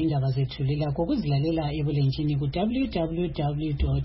izindaba zethulela kokuzilalela ebulenjini ku www.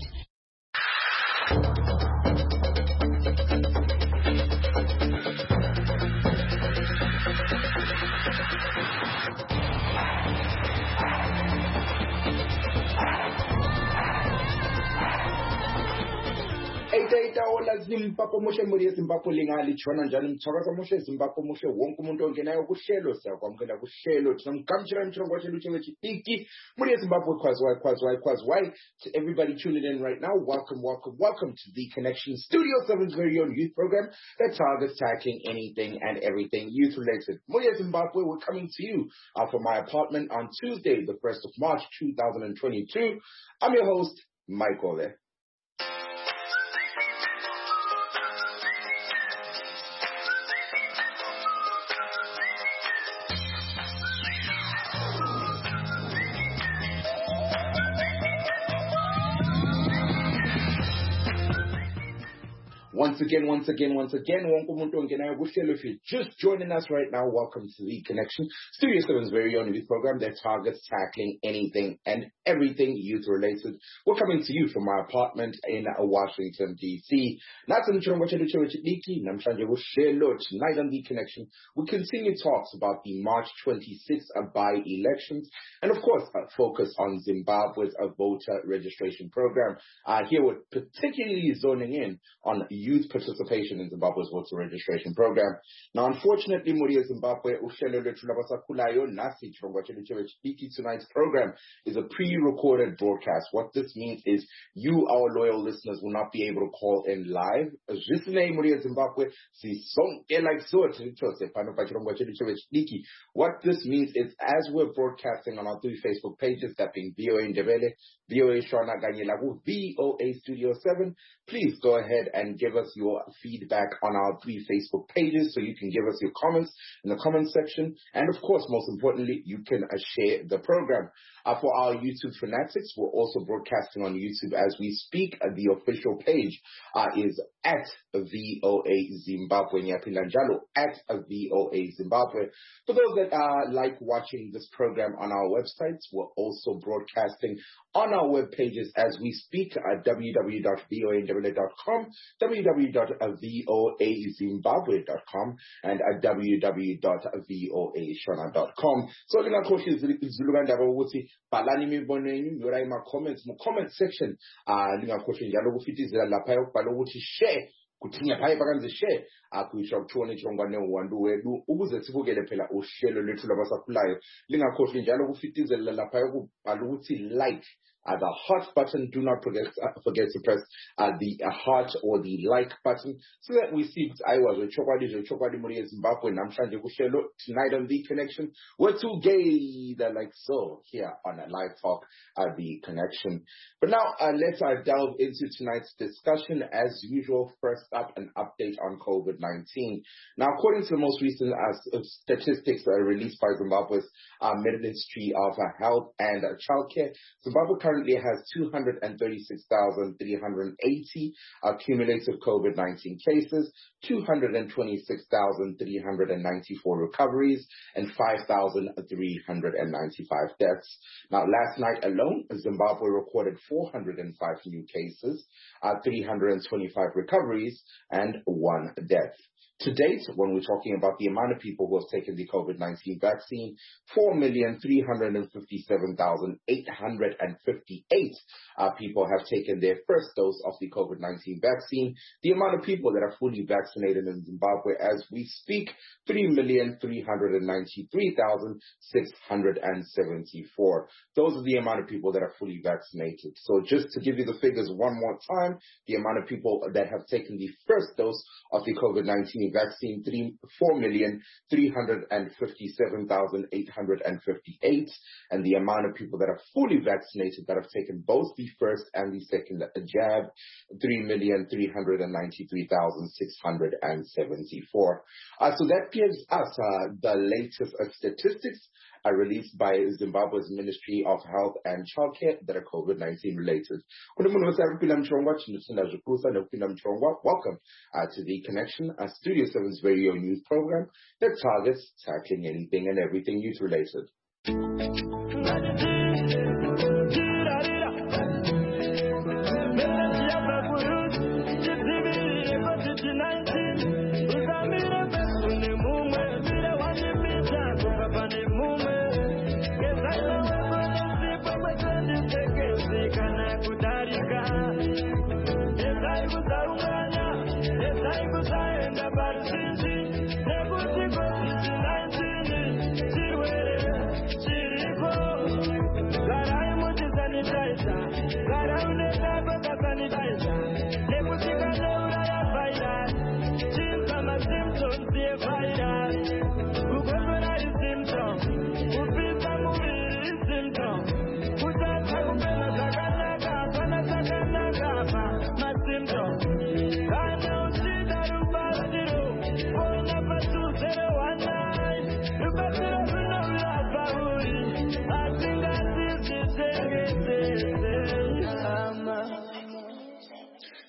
Ola Zimbabwe moshe muri Zimbabwe lingali tshona njalo mthakaza moshe Zimbabwe moshe wonke umuntu ongenayo kuhlelo siyakwamukela kuhlelo tinamkamshira mthongo wethu chidiki muri Zimbabwe why to everybody tuning in right now. Welcome to the Connection Studio 7's very own youth program that targets tackling anything and everything youth related. Muri Zimbabwe, we're coming to you from my apartment on Tuesday the 1st of March 2022. I'm your host Mike Ole. Once again, if you're just joining us right now, welcome to the Connection Studio 7's very own youth program that targets tackling anything and everything youth related. We're coming to you from my apartment in Washington, D.C. Tonight on the Connection, we continue talks about the March 26th by-elections and, of course, focus on Zimbabwe's voter registration program. Here we're particularly zoning in on youth participation in Zimbabwe's voter registration program. Now, unfortunately, Muri Zimbabwe, tonight's program is a pre-recorded broadcast. What this means is you, our loyal listeners, will not be able to call in live. What this means is as we're broadcasting on our three Facebook pages, that being VOA Ndebele, VOA Shona Ganyelagu, VOA Studio 7, please go ahead and give us your feedback on our three Facebook pages so you can give us your comments in the comment section. And of course, most importantly, you can share the program. For our YouTube fanatics, we're also broadcasting on YouTube as we speak. The official page is at VOA Zimbabwe, at VOA Zimbabwe. For those that like watching this program on our websites, we're also broadcasting on our web pages as we speak at www.voazimbabwe.com, www.voazimbabwe.com, and at www.voashona.com. So, balani mibono yenu yorai ma comments mu comment section lingakhohlwe njalo ukufitizela lapha yokubhala ukuthi share kuthinya phaya bakanze share akuyisho ukuthona ihlongwane uwandu wedu ukuze sibukele phela uhlelo lwethu labasakhulayo lingakhohlwe njalo ukufitizela lapha yokubhala ukuthi like the heart button. Do not forget to press the heart or the like button so that we see I was a chokwadi muri Zimbabwe namhlanje kuhlelo tonight on the Connection. We're together like so here on a live talk at the Connection. But now let's delve into tonight's discussion. As usual, first up, an update on COVID-19. Now, according to the most recent statistics released by Zimbabwe's Ministry of Health and Childcare, Zimbabwe currently has 236,380 cumulative COVID-19 cases, 226,394 recoveries, and 5,395 deaths. Now, last night alone, Zimbabwe recorded 405 new cases, 325 recoveries, and 1 death. To date, when we're talking about the amount of people who have taken the COVID-19 vaccine, 4,357,858 people have taken their first dose of the COVID-19 vaccine. The amount of people that are fully vaccinated in Zimbabwe as we speak, 3,393,674. Those are the amount of people that are fully vaccinated. So just to give you the figures one more time, the amount of people that have taken the first dose of the COVID-19 vaccine, 4,357,858, and the amount of people that are fully vaccinated that have taken both the first and the second jab, 3,393,674. So that gives us the latest statistics released by Zimbabwe's Ministry of Health and Childcare that are COVID-19 related. Welcome to the Connection, Studio 7's very own youth program that targets tackling anything and everything youth related.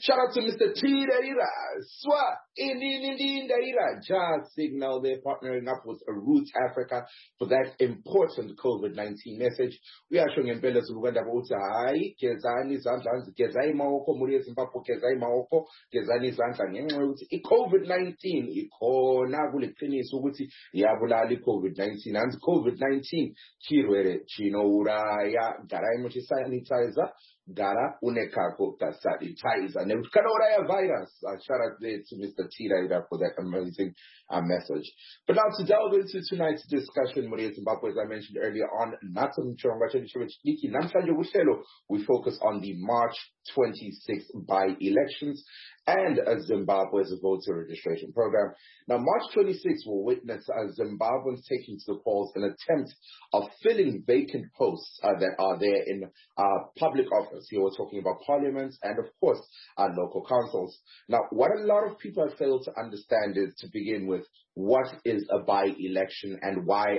Shout out to Mr. Tiraira. Swa Indindaira. Just Signal, they're partnering up with Roots Africa for that important COVID-19 message. We are showing in Bella Zuluenda Hai, Kezani Zanzans, Kezai Maoko, Muria Zimbabwe, Kezai Maoko, Kezani Zanzan, COVID-19, Iko Naguli Clinic, Subuti, Yabulali COVID-19, and COVID-19, Chirwere, Chino Uraya, Garaimochi sanitizer. Gara unekako sanitizer. And Kanoraya virus. Shout out there to Mr. Tiraira for that amazing message. But now to delve into tonight's discussion, Maria Zimbabwe, as I mentioned earlier on, we focus on the March 26th by-elections and Zimbabwe's voter registration program. Now, March 26th will witness Zimbabweans taking to the polls in an attempt of filling vacant posts that are there in public office. Here we're talking about parliaments and, of course, local councils. Now, what a lot of people have failed to understand is, to begin with, what is a by-election and why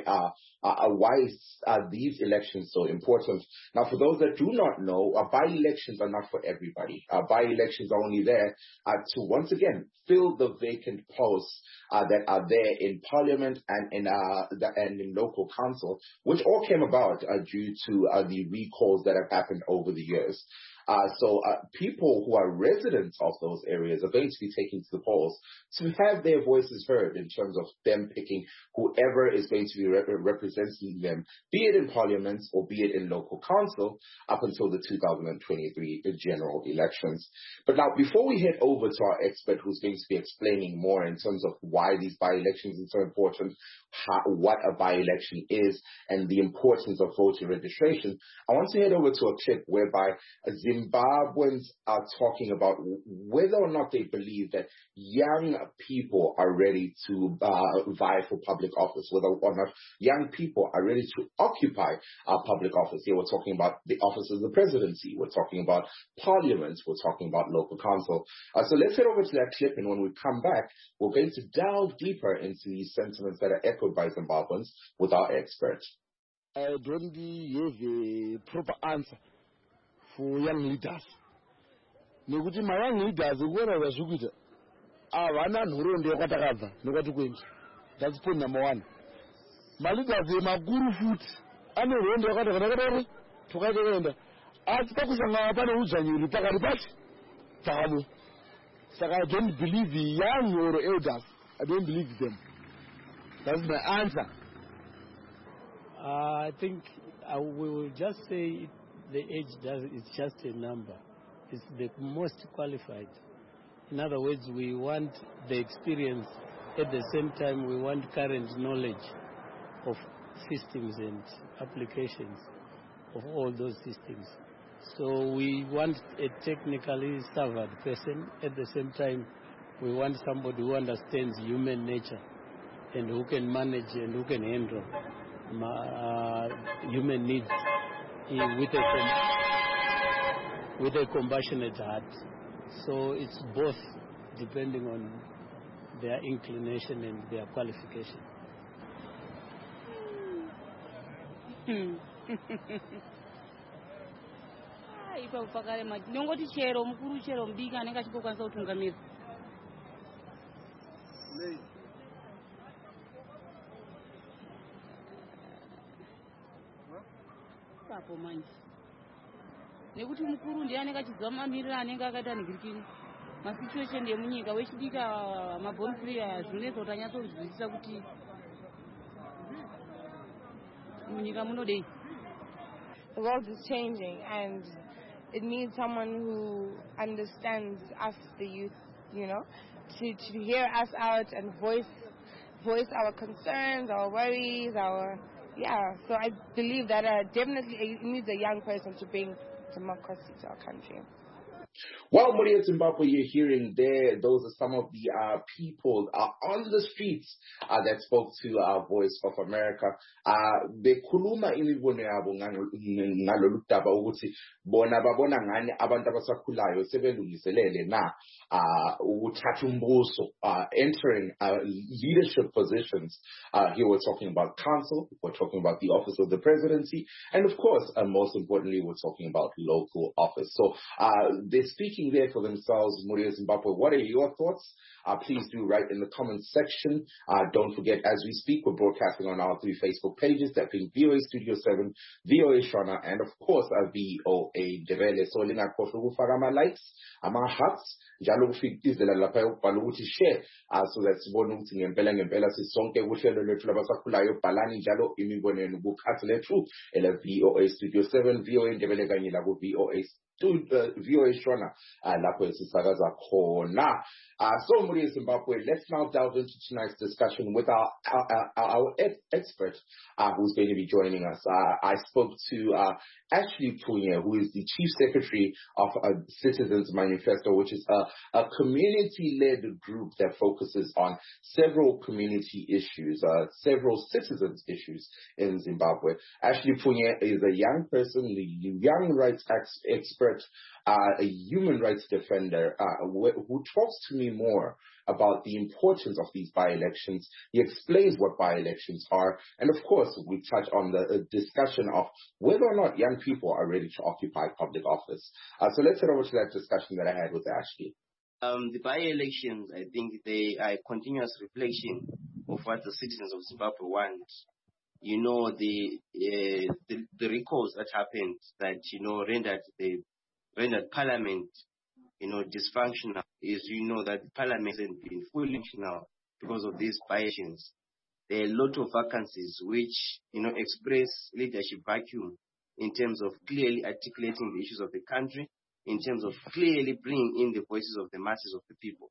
are these elections so important? Now, for those that do not know, by-elections are not for everybody. By-elections are only there to, once again, fill the vacant posts that are there in parliament and in local council, which all came about due to the recalls that have happened over the years. So people who are residents of those areas are going to be taking to the polls to have their voices heard in terms of them picking whoever is going to be representing them, be it in parliament or be it in local council, up until the 2023 general elections. But now, before we head over to our expert who's going to be explaining more in terms of why these by-elections are so important, what a by-election is, and the importance of voter registration, I want to head over to a clip whereby Zimbabweans are talking about whether or not they believe that young people are ready to vie for public office, whether or not young people are ready to occupy public office. Here we're talking about the office of the presidency, we're talking about parliament, we're talking about local council. So let's head over to that clip, and when we come back, we're going to delve deeper into these sentiments that are echoed by Zimbabweans with our expert. I don't have a proper answer for young leaders. Nekuti my young leaders ukona vazvikuita avana nhoroondo yakatakabva nokwati kwenzi. That's point number one. My leaders emakuru futi ane nhoroondo yakatakabva tokaenda asi pakusangana pane udzvanyiri pakati pacho pamwe. Saka I don't believe the young or elders. I don't believe them. That's my answer. I think we will just say the age it's just a number. It's the most qualified. In other words, we want the experience. At the same time, we want current knowledge of systems and applications of all those systems. So we want a technically savvy person. At the same time, we want somebody who understands human nature and who can manage and who can handle human needs with a compassionate heart. So it's both, depending on their inclination and their qualification. Nongoti chero mukuru chero mbika anenge achikwanisa kutungamira. Papo manje. Nekuti mukuru ndiye anenge achiziva mamiriro anenge akaita nigirikini. Masituation yemunyika wechidika mabomb free zvinonetsa kuti anyatsokunzwisisa kuti munyika munodei. The world is changing, and it needs someone who understands us, the youth, to hear us out and voice our concerns, our worries, So I believe that definitely it needs a young person to bring democracy to our country. Well, Maria Zimbabwe, you're hearing there, those are some of the people on the streets that spoke to our Voice of America. Bekhuluma imibono yabo ngalolu daba ukuthi bona babona ngani abantu abasakhulayo sebelungiselele na ukuthatha umbuso, entering leadership positions. Here we're talking about council, we're talking about the office of the presidency, and of course, most importantly, we're talking about local office. So there speaking there for themselves. Muri Zimbabwe, what are your thoughts? Please do write in the comments section. Don't forget, as we speak, we're broadcasting on our 3 Facebook pages, that being VOA Studio 7, VOA Shona, and of course, VOA Ndebele. So, lingakhohlwa ukufaka ama-likes, ama-hearts, njalo kufikizela lapha ukubhala ukuthi share, so that sibone ukuthi ngempela sisonke kuhlelo lwethu labasakhulayo. Bhalani njalo imibono yenu kukhasi lethu ele VOA Studio 7, VOA Ndebele kanye la ku VOA VOA Shona lapho esisakaza khona. So Muri Zimbabwe, let's now delve into tonight's discussion with our expert who's going to be joining us. I spoke to Ashley Punye, who is the Chief Secretary of Citizens Manifesto, which is a community-led group that focuses on several community issues, several citizens issues in Zimbabwe. Ashley Punye is a young person, a young rights expert, a human rights defender, who talks to me more about the importance of these by-elections. He explains what by-elections are, and of course, we touch on the discussion of whether or not young people are ready to occupy public office. So let's head over to that discussion that I had with Ashley. The by-elections, I think they are a continuous reflection of what the citizens of Zimbabwe want. You know, the recalls that happened that, you know, rendered Parliament, you know, dysfunctional, is, you know, that Parliament hasn't been fully functional because of these by-elections. There are a lot of vacancies which, you know, express leadership vacuum in terms of clearly articulating the issues of the country, in terms of clearly bringing in the voices of the masses of the people.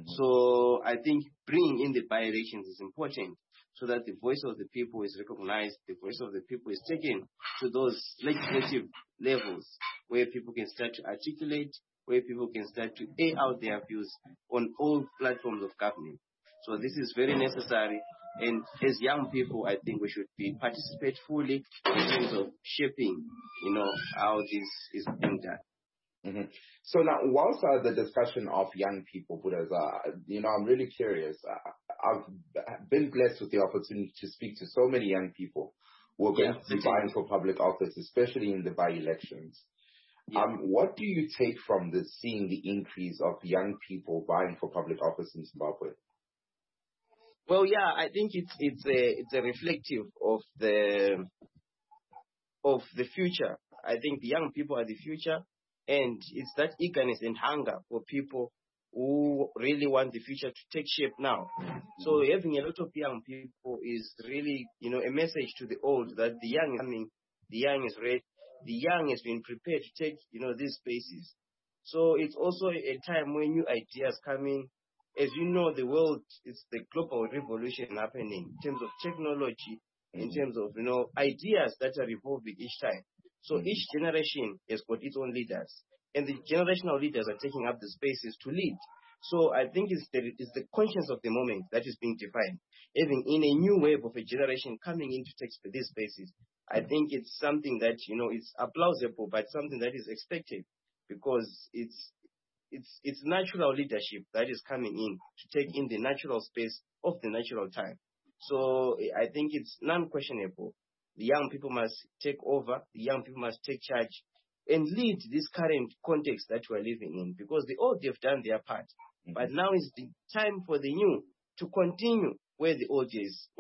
So I think bringing in the by-elections is important so that the voice of the people is recognized, the voice of the people is taken to those legislative levels where people can start to articulate, where people can start to air out their views on all platforms of government. So this is very necessary. And as young people, I think we should participate fully in terms of shaping, you know, how this is being done. So now, whilst the discussion of young people, Buddhas, you know, I'm really curious. I've been blessed with the opportunity to speak to so many young people who are going to be vying for public office, especially in the by-elections. What do you take from this, seeing the increase of young people vying for public office in Zimbabwe? Well, yeah, I think it's a reflective of the future. I think the young people are the future, and it's that eagerness and hunger for people who really want the future to take shape now. So having a lot of young people is really, you know, a message to the old that the young is coming, the young is ready, the young has been prepared to take, you know, these spaces. So it's also a time when new ideas come in. As you know, the world, it's the global revolution happening in terms of technology, in terms of, you know, ideas that are evolving each time. So each generation has got its own leaders, and the generational leaders are taking up the spaces to lead. So I think it's the conscience of the moment that is being defined. Even in a new wave of a generation coming in to take these spaces, I think it's something that, you know, it's plausible, but something that is expected, because it's natural leadership that is coming in to take in the natural space of the natural time. So I think it's non-questionable. The young people must take over, the young people must take charge and lead this current context that we're living in, because the old have done their part. But now is the time for the new to continue where the old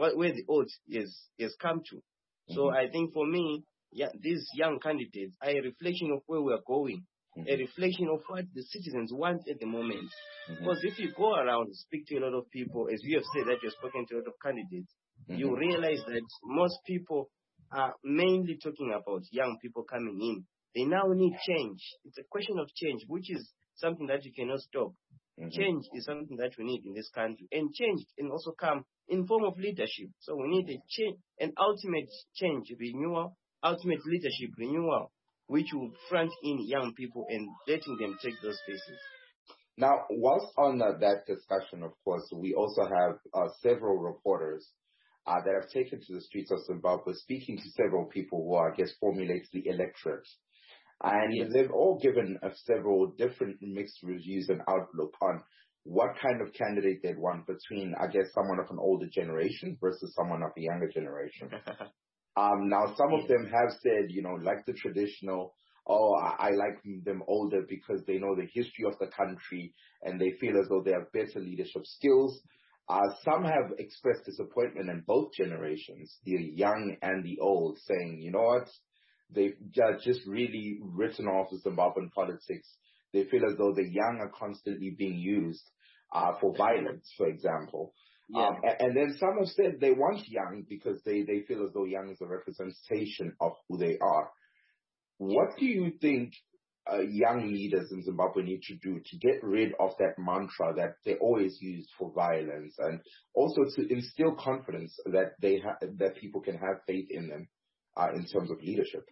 has come to. So I think for me, these young candidates are a reflection of where we're going, a reflection of what the citizens want at the moment. Because if you go around, speak to a lot of people, as you have said that you've spoken to a lot of candidates, you realize that most people are mainly talking about young people coming in. They now need change. It's a question of change, which is something that you cannot stop. Change is something that we need in this country. And change can also come in form of leadership. So we need a change, an ultimate change, renewal, ultimate leadership renewal, which will front in young people and letting them take those spaces. Now, whilst on that discussion, of course, we also have several reporters that have taken to the streets of Zimbabwe, speaking to several people who, I guess, formulate the electorate. And they've all given several different mixed reviews and outlook on what kind of candidate they'd want between, I guess, someone of an older generation versus someone of a younger generation. Now, some of them have said, you know, like the traditional oh, I like them older because they know the history of the country and they feel as though they have better leadership skills. Some have expressed disappointment in both generations, the young and the old, saying, you know what, they've just really written off the Zimbabwean politics. They feel as though the young are constantly being used for violence, for example. Yeah. And then some have said they want young because they feel as though young is a representation of who they are. What do you think young leaders in Zimbabwe need to do to get rid of that mantra that they always used for violence, and also to instill confidence that that people can have faith in them in terms of leadership?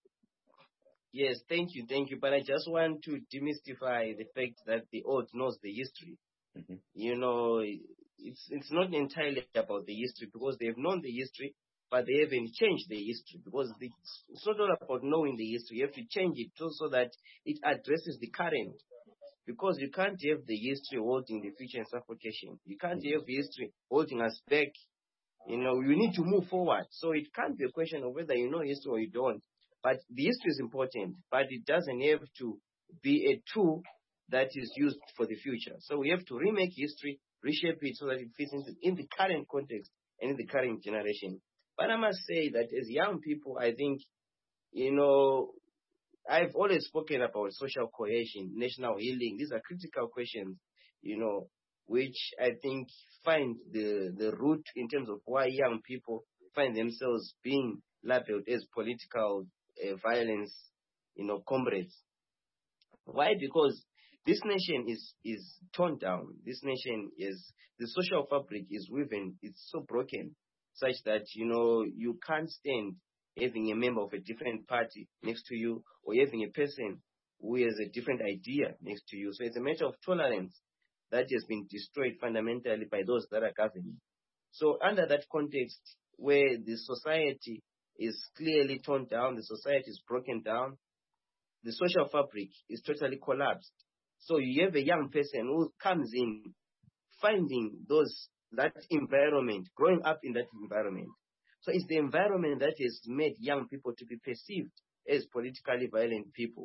Yes, thank you. But I just want to demystify the fact that the old knows the history. Mm-hmm. You know, it's not entirely about the history, because they've known the history, but they haven't changed the history, because it's not all about knowing the history. You have to change it so that it addresses the current. Because you can't have the history holding the future in suffocation. You can't have history holding us back. You know, you need to move forward. So it can't be a question of whether you know history or you don't. But the history is important, but it doesn't have to be a tool that is used for the future. So we have to remake history, reshape it so that it fits in the current context and in the current generation. But I must say that as young people, I think, you know, I've always spoken about social cohesion, national healing. These are critical questions, you know, which I think find the root in terms of why young people find themselves being labeled as political violence, you know, comrades. Why? Because this nation is torn down. This nation the social fabric is woven, it's so broken, such that, you know, you can't stand having a member of a different party next to you, or having a person who has a different idea next to you. So it's a matter of tolerance that has been destroyed fundamentally by those that are governing. So under that context, where the society is clearly torn down, the society is broken down, the social fabric is totally collapsed. So you have a young person who comes in, finding that environment, growing up in that environment. So it's the environment that has made young people to be perceived as politically violent people.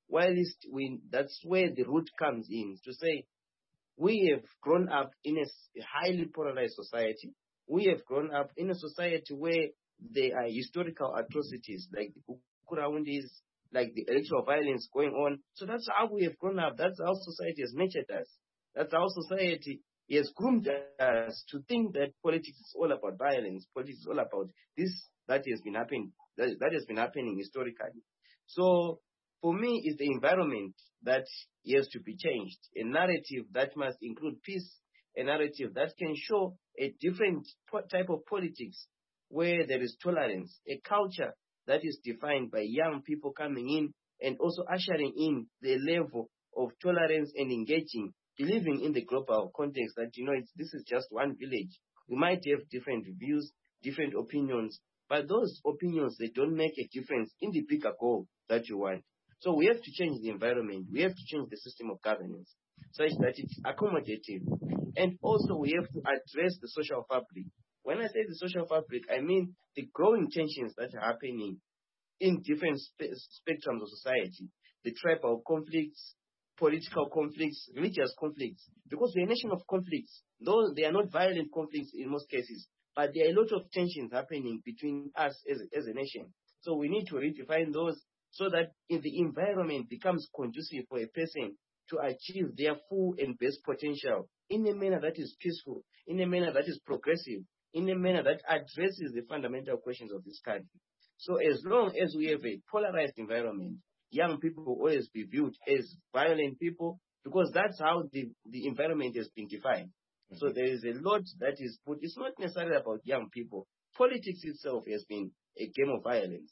That's where the root comes in, to say, we have grown up in a highly polarized society. We have grown up in a society where there are historical atrocities like the Ukuraundis, like the electoral violence going on. So that's how we have grown up. That's how society has nurtured us. That's how society has groomed us to think that politics is all about violence. Politics is all about this that has been happening. That has been happening historically. So for me, it's the environment that has to be changed. A narrative that must include peace. A narrative that can show a different type of politics where there is tolerance. A culture that is defined by young people coming in and also ushering in the level of tolerance and engaging, believing in the global context that, you know, this is just one village. We might have different views, different opinions, but those opinions, they don't make a difference in the bigger goal that you want. So we have to change the environment. We have to change the system of governance such that it's accommodative. And also we have to address the social fabric. When I say the social fabric, I mean the growing tensions that are happening in different spectrums of society. The tribal conflicts, political conflicts, religious conflicts. Because we're a nation of conflicts. Though they are not violent conflicts in most cases, but there are a lot of tensions happening between us as a nation. So we need to redefine those so that if the environment becomes conducive for a person to achieve their full and best potential in a manner that is peaceful, in a manner that is progressive, in a manner that addresses the fundamental questions of this country. So as long as we have a polarized environment, young people will always be viewed as violent people, because that's how the environment has been defined. Mm-hmm. So there is a lot that is put. It's not necessarily about young people. Politics itself has been a game of violence.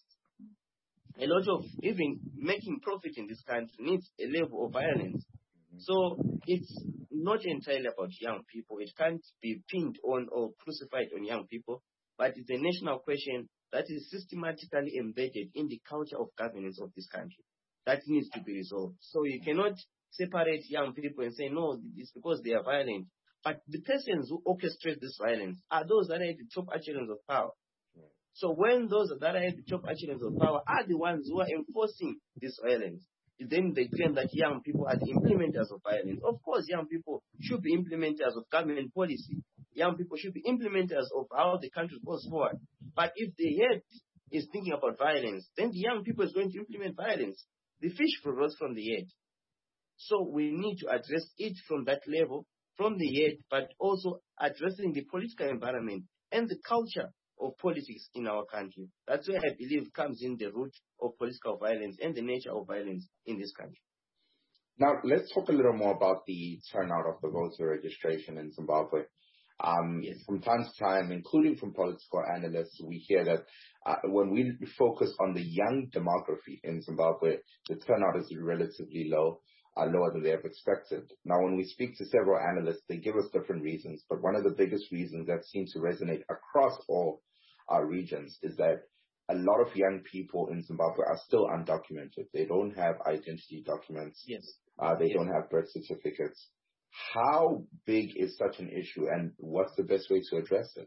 A lot of even making profit in this country needs a level of violence. So it's not entirely about young people. It can't be pinned on or crucified on young people, but it's a national question that is systematically embedded in the culture of governance of this country that needs to be resolved. So you cannot separate young people and say, no, it's because they are violent. But the persons who orchestrate this violence are those that are at the top echelons of power. So when those that are at the top echelons of power are the ones who are enforcing this violence, then they claim that young people are the implementers of violence. Of course, young people should be implementers of government policy. Young people should be implementers of how the country goes forward. But if the head is thinking about violence, then the young people is going to implement violence. The fish rose from the head. So we need to address it from that level, from the head, but also addressing the political environment and the culture of politics in our country. That's where I believe comes in the root of political violence and the nature of violence in this country. Now, let's talk a little more about the turnout of the voter registration in Zimbabwe. Yes. From time to time, including from political analysts, we hear that when we focus on the young demography in Zimbabwe, the turnout is relatively low, lower than they have expected. Now, when we speak to several analysts, they give us different reasons, but one of the biggest reasons that seems to resonate across all our regions is that a lot of young people in Zimbabwe are still undocumented. They don't have identity documents. Yes. They don't have birth certificates. How big is such an issue, and what's the best way to address it?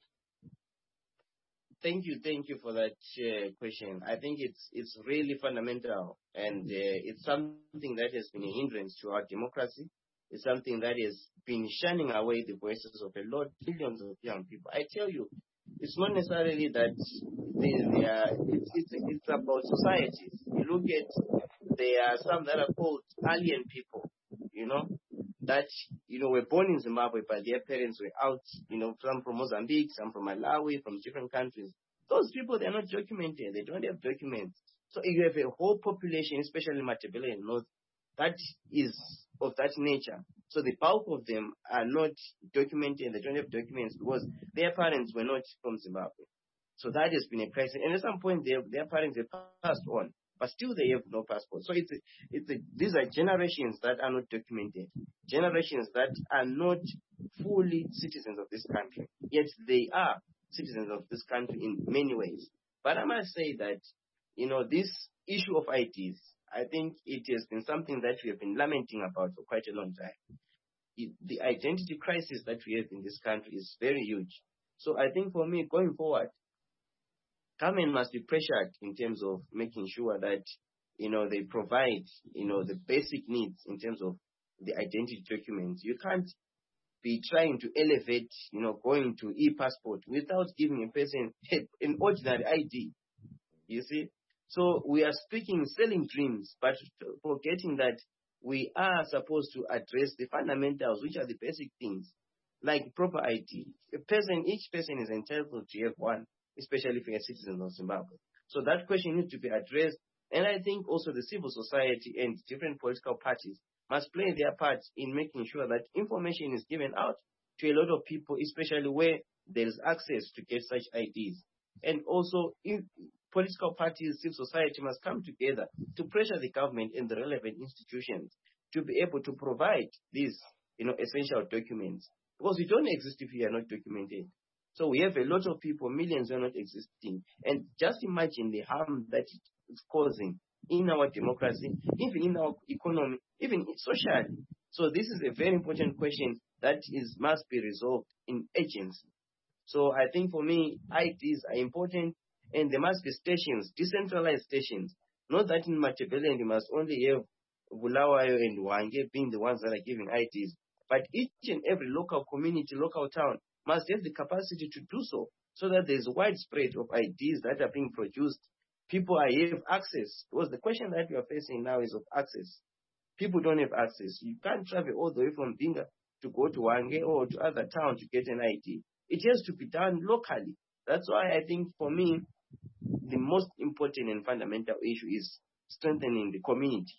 Thank you for that question. I think it's really fundamental, and it's something that has been a hindrance to our democracy. It's something that has been shunning away the voices of millions of young people. I tell you, it's not necessarily that it's about societies. You look at, there are some that are called alien people, that, were born in Zimbabwe, but their parents were out, some from Mozambique, some from Malawi, from different countries. Those people, they're not documented. They don't have documents. So you have a whole population, especially Matabele and North, that is of that nature. So the bulk of them are not documented. They don't have documents because their parents were not from Zimbabwe. So that has been a crisis. And at some point, their parents have passed on, but still they have no passport. So these are generations that are not documented, generations that are not fully citizens of this country. Yet they are citizens of this country in many ways. But I must say that, this issue of IDs, I think it has been something that we have been lamenting about for quite a long time. The identity crisis that we have in this country is very huge. So I think for me, going forward, government must be pressured in terms of making sure that, they provide, the basic needs in terms of the identity documents. You can't be trying to elevate, going to e-passport without giving a person an ordinary ID. You see? So we are selling dreams, but forgetting that we are supposed to address the fundamentals, which are the basic things, like proper ID. Each person is entitled to have one, especially if you're a citizen of Zimbabwe. So that question needs to be addressed. And I think also the civil society and different political parties must play their part in making sure that information is given out to a lot of people, especially where there is access to get such IDs. And also, political parties, civil society must come together to pressure the government and the relevant institutions to be able to provide these, essential documents. Because we don't exist if we are not documented. So we have a lot of people, millions who are not existing. And just imagine the harm that it's causing in our democracy, even in our economy, even socially. So this is a very important question that must be resolved in urgency. So I think for me, IDs are important, and there must be stations, decentralized stations. Not that in Matabele you must only have Bulawayo and Wange being the ones that are giving IDs, but each and every local community, local town must have the capacity to do so that there's widespread of IDs that are being produced. People have access, because the question that we are facing now is of access. People don't have access. You can't travel all the way from Binga to go to Wange or to other towns to get an ID. It has to be done locally. That's why I think for me, the most important and fundamental issue is strengthening the community.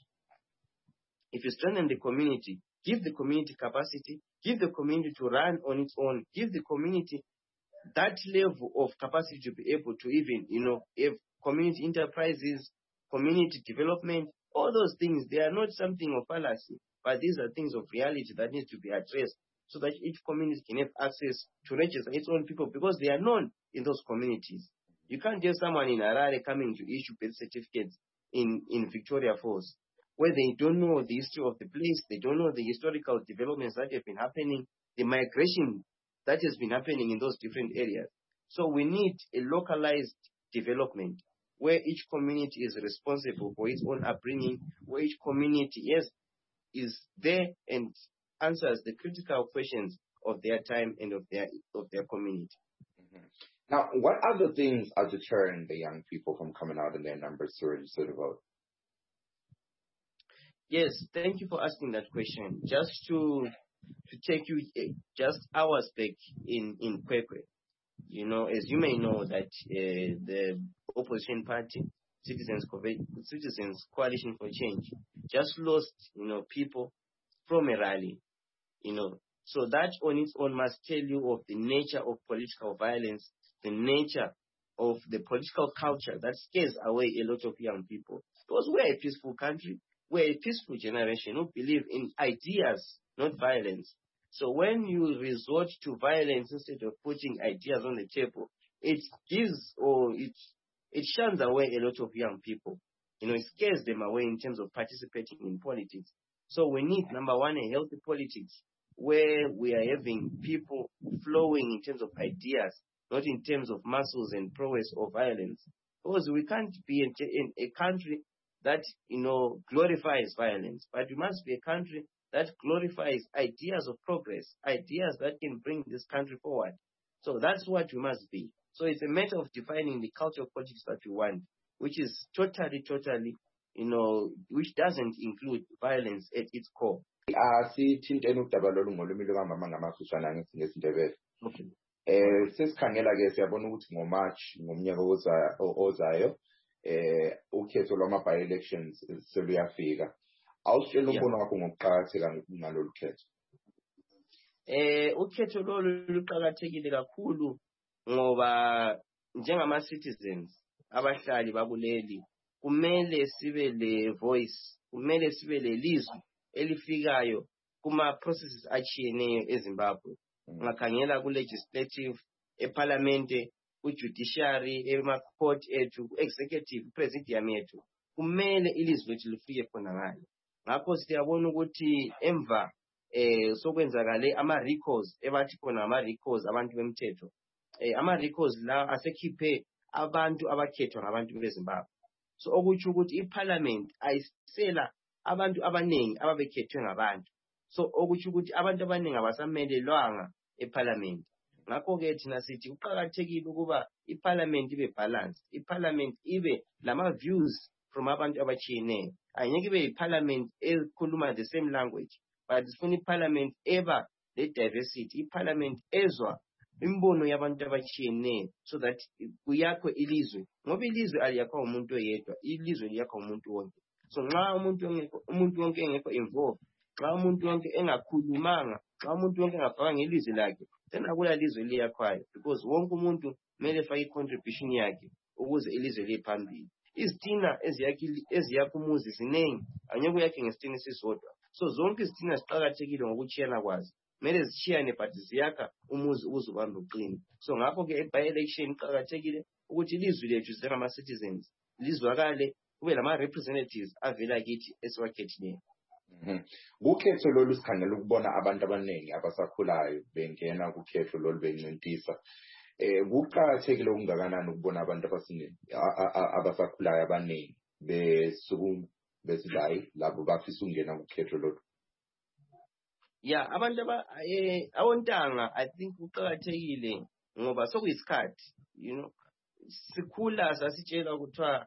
If you strengthen the community, give the community capacity, give the community to run on its own, give the community that level of capacity to be able to even, have community enterprises, community development, all those things, they are not something of fallacy, but these are things of reality that need to be addressed so that each community can have access to register its own people because they are known in those communities. You can't get someone in Harare coming to issue birth certificates in Victoria Falls where they don't know the history of the place, they don't know the historical developments that have been happening, the migration that has been happening in those different areas. So we need a localized development, where each community is responsible for its own upbringing, where each community is there and answers the critical questions of their time and of their community. Now, what other things are deterring the young people from coming out in their numbers to register to vote? Yes, thank you for asking that question. Just to take you just hours back in Kwekwe, as you may know that the opposition party, Citizens Coalition for Change, just lost, people from a rally, So that on its own must tell you of the nature of political violence, the nature of the political culture that scares away a lot of young people. Because we're a peaceful country, we're a peaceful generation who believe in ideas, not violence. So when you resort to violence instead of putting ideas on the table, it shuns away a lot of young people. It scares them away in terms of participating in politics. So we need, number one, a healthy politics where we are having people flowing in terms of ideas, not in terms of muscles and prowess or violence. Because we can't be in a country that, glorifies violence, but we must be a country that glorifies ideas of progress, ideas that can bring this country forward. So that's what we must be. So it's a matter of defining the culture of politics that we want, which is totally, which doesn't include violence at its core. Sithintene udaba lolu ngolimi lukamama ngamafutshane ngesindebele. Okay. Sesikhangela ke siyabona ukuthi ngoMarch ngomnyaka ozayo ukhetho lwama-by-elections seluyafika. Awusitshela umbono wakho ngokuqakatheka ngalolu khetho. Ukhetho lolu luqakathekile kakhulu ngoba njengama-citizens abahlali bakuleli kumele sibe le voice, kumele sibe le lizwi elifikayo kuma-processes achiyeneyo eZimbabwe. Ungakhangela ku-legislative, eparlamente, ku-judiciary, ema-court ethu, executive, presidium ethu. Kumele ilizwi lethu lifike khona ngalo. Ngakho siyabona ukuthi emva sokwenzakale ama-recalls, ebathi khona ama-recalls abantu bemthetho. Ama-recalls la asekhiphe abantu abakhethwa ngabantu beZimbabwe. So okutsho ukuthi iparliament ayisela abantu abaningi ababekhethwe ngabantu. So okutsho ukuthi abantu abaningi abasamelelwanga eparliament. Ngakho-ke thina sithi kuqakathekile ukuba iparliament ibe balance, iparliament ibe lama-views from abantu abachiyeneyo. Ayingeke ibe iparliament ekhuluma the same language, but sifuna iparliament eba le-diversity, iparliament ezwa imbono yabantu abachiyeneyo, so that kuyakhwe ilizwe. Ngoba ilizwe aliyakho umuntu oyedwa, ilizwe liyakho umuntu wonke. So nxa umuntu wonke engekho involved, nxa umuntu wonke engakhulumanga, nxa umuntu wonke engafakanga ilizwe lakhe, then akula lizwe liyakhwayo, because wonke umuntu kumele efake i-contribution yakhe ukuze ilizwe liye phambili. Izitina eziyakha umuzi zinengi, angeke uyakhe ngesitina esisodwa. So zonke izitina ziqakathekile ngokuchiyana kwazo. Kumele zichiyane but ziyakha umuzi ukuze ubambe uqine. So ngakho-ke by-election iqakathekile ukuthi ilizwi lethu njengama-citizens lizwakale, kube lama-representatives avela kithi esiwakhethileyo. Kukhetho lolu sikhangela ukubona abantu abaningi abasakhulayo bengena kukhetho lolu bencintisa. Kuqakathekile okungakanani ukubona abantu abasakhulayo abaningi besilayi labo bafisa ukungena kukhetho lolu? Yeah, abantu abontanga, I think kuqakathekile ngoba sokuyisikhathi, sikhula sasitshela ukuthiwa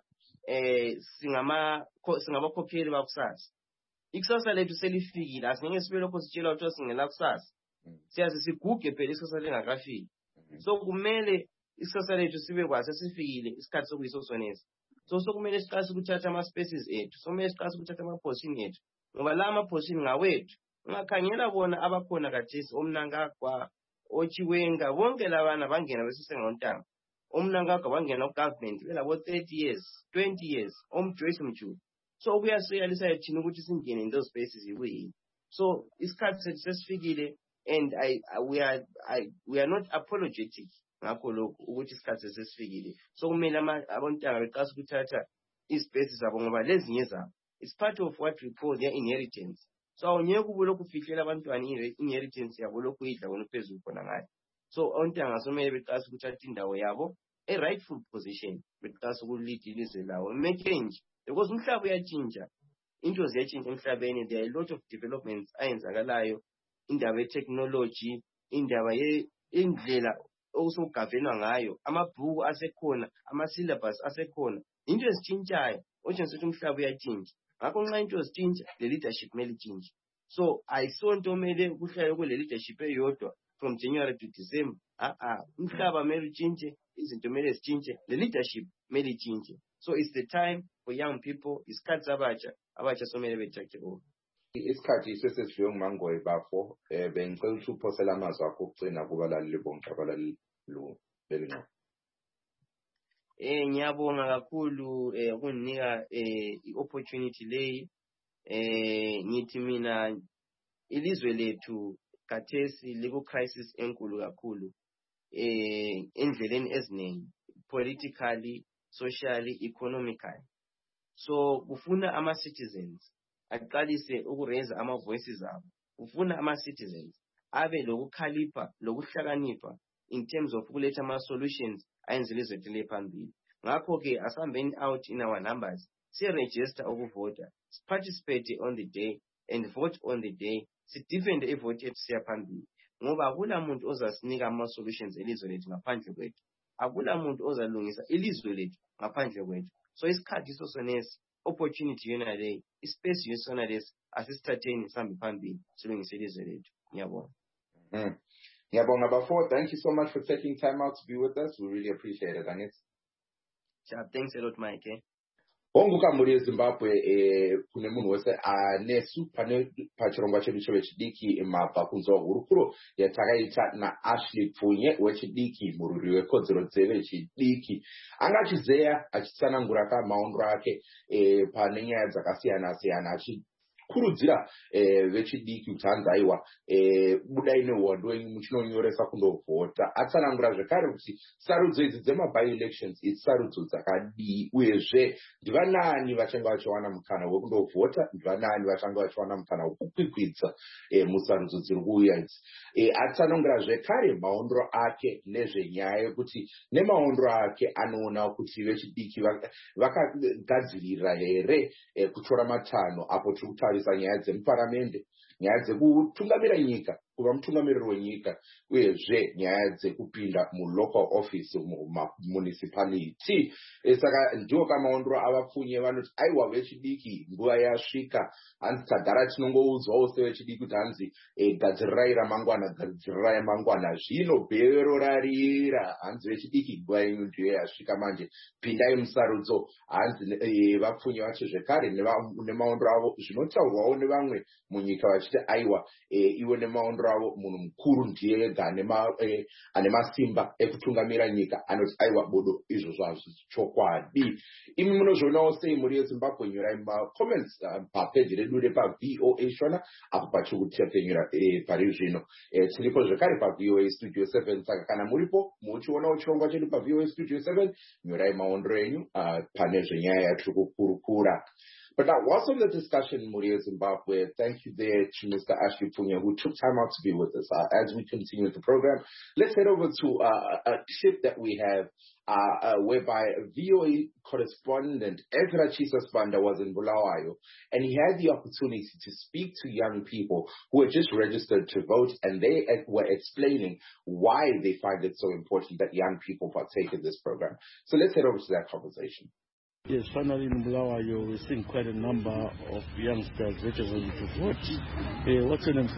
singabakhokheli bakusasa. Ikusasa lethu selifikile, asingeke sibe lokho sitshela ukuthiwa singela kusasa. Siyazi siguge phela ikusasa lingakafiki. So kumele ikusasa lethu sibe kwase sifikile isikhathi sokuyiso sonesa. So sokumele siqase ukuthatha ama-spaces ethu, sokumele siqase ukuthatha ama-position ethu, ngoba la ama-position ngawethu. Ungakhangela bona abakhona khathesi, oMnangagwa, oChiwenga, bonke labana bangena besesengontanga. oMnangagwa bangena ku-government belabo 30 years, 20 years, oMjoyce Mjuba. So kuyasiyalisa thina ukuthi singene in those spaces yikuyini. So isikhathi sethu sesifikile, and we are not apologetic ngakho lokho ukuthi isikhathi sesifikile. So kumele abontanga beqasa ukuthatha ispaces zabo ngoba lezi ngezabo. It's part of what we call their inheritance. So awunyeke ubulokhu ufihlela abantwana inheritance yabo lokhu idla wona phezulu khona ngayo. So ontanga somele beqasa ukuthatha indawo yabo a rightful position with regards to lead ilizwe lawo. Change because umhlaba uyachinja, into ziyachinja emhlabeni. There are a lot of developments ayenzakalayo, indaba ye-technology, indaba indlela also governwa ngayo, amabhuku asekhona, ama-syllabus asekhona, into ezitshintshayo, otshengisela ukuthi umhlaba uyachinja. Ngakho nxa into zitshintsha, le leadership kumele ichinje. So ayisonto kumele kuhlale kule leadership eyodwa from January to December. Umhlaba kumele uchinje, izinto kumele zichinje, the leadership kumele ichinje. So it's the time for young people, isikhathi abatsha somele bethathe over. Isikhathi sesesifiwe nguMangoyi Bafo, bengicela ukuthi uphosele amazwi akho okugcina kubalaleli bonke abalaleli belinqobo. Ngiyabonga kakhulu ukunginika i-opportunity leyi. Ngithi mina ilizwe lethu khathesi liku-crisis enkulu kakhulu endleleni eziningi, politically, socially, economically. So kufuna ama-citizens aqalise ukuraise ama-voices abo. Kufuna ama-citizens abe lokukhalipha, lokuhlakanipha in terms of ukuletha ama-solutions ayenza ilizwe lethu liphambili. Ngakho-ke asihambeni out in our numbers, siregister ukuvota, participate on the day and vote on the day, sidefende ivote yethu siya phambili. Ngoba akula muntu ozasinika ama-solutions elizwe lethu ngaphandle kwethu. Akula muntu ozalungisa ilizwe lethu ngaphandle kwethu. So isikhathi sosonesi, opportunity yona le, ispace yona lesi, asisithatheni sihambe phambili silungise ilizwe lethu. Ngiyabonga. Ngiyabonga Bafo, thank you so much for taking time out to be with us. We really appreciate it, Agnes. Thanks a lot, Mike. Onguka muri Zimbabwe kune munhu wese anesu pane pachirongwa chedu chevechidiki mabvakunzwa hurukuro yatakaita naAshley Pfunye wechidiki mururi wekodzero dzevechidiki. Anga achizeya achitsanangura maondro ake pane nyaya dzakasiyana siyana kurudzira vechidiki kuti hanzi aiwa budai nehondo muchinonyoresa kundovhota. Atsanangura zvekare kuti sarudzo idzi dzema-by elections itsarudzo dzakadii uyezve ndivanani vachange vachiwana mukana wekundovhota, ndivanani vachange vachiwana mukana wekukwikwidza musarudzo dziri kuuya idzi. Atsanangura zvekare maondro ake nezvenyaya yekuti nemaondro ake anoona kuti vechidiki vakagadzirira here kutora matanho apo tiri kutarisa nyaya dzemuparamende, nyaya dzekutungamira nyika, kuva mutungamiriri wenyika, uyezve nyaya dzekupinda mulocal office municipality. Saka ndiwo kamaondro avapfunye vanoti aiwa vechidiki nguva yasvika, hanzi tagara tinongoudzwawo sevechidiki kuti hanzi gadzirirai ramangwana, gadzirirai mangwana. Zvino bhero rarira, hanzi vechidiki nguva yenyu ndiyo yasvika manje, pindai musarudzo. Hanzi vapfunye vacho zvekare nemaondro avo zvinotaurwawo nevamwe munyika vachiti aiwa iwe nemaondro avo munhu mukuru ndiye ega ane masimba ekutungamira nyika anoti aiwa bodo izvozvo hazvisi chokwadi. Imi munozvionawo sei muri yeZimbabwe? Nyorai macomments papeji redu repaVOA Shona apo pachiri kutepfenyura pari zvino. Tiripo zvekare paVOA Studio 7, saka kana muripo muchionawo chirongwa chedu paVOA Studio 7 nyorai maondro enyu pane zvenyaya yatiri kukurukura. But now, whilst on the discussion, Muria Zimbabwe, thank you there to Mr. Ashley Pfunye, who took time out to be with us. As we continue with the program, let's head over to a clip that we have whereby VOA correspondent Ezra Chisasbanda was in Bulawayo, and he had the opportunity to speak to young people who had just registered to vote, and they were explaining why they find it so important that young people partake in this program. So let's head over to that conversation. Yes, finally in Bulawayo, we're seeing quite a number of youngsters registering to vote. What's your name?